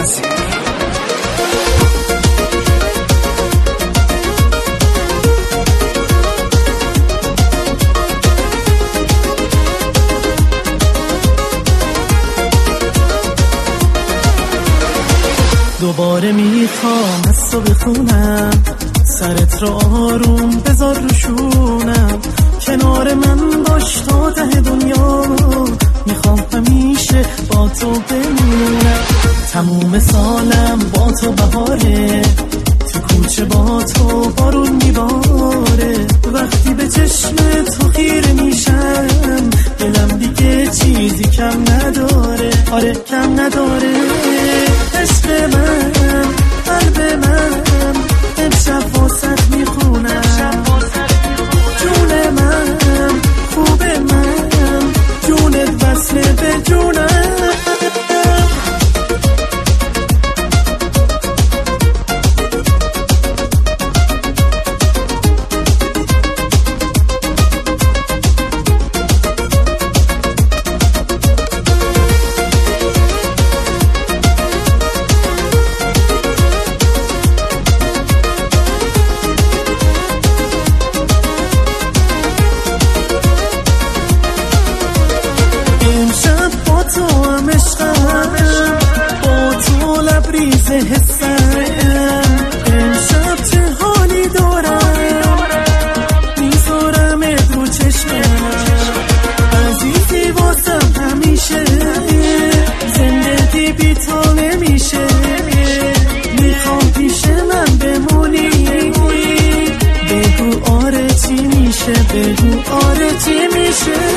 عباسی. دوباره میخوام از تو بخونم، سرت رو آروم بذار روشونم، کنار من باش تا ته دنیا، میخوام همیشه با تو بمونم. تموم سالم با تو بهاره، تو کوچه با تو بارون میباره، وقتی به چشم تو خیره میشم دلم دیگه چیزی کم نداره، آره کم نداره. عشق من، قلب من، امشب واسط میخونم، جون من، خوب من، جونت وصله به جونم. تو هم عشقم، با تو لبریز حسم، امشب چه حالی دارم، میذارم رو چشمم، عزیزی واسم همیشه، زندگی بی تو نمیشه، میخوام پیش من بمونی، بگو آره چی میشه، بگو آره چی میشه.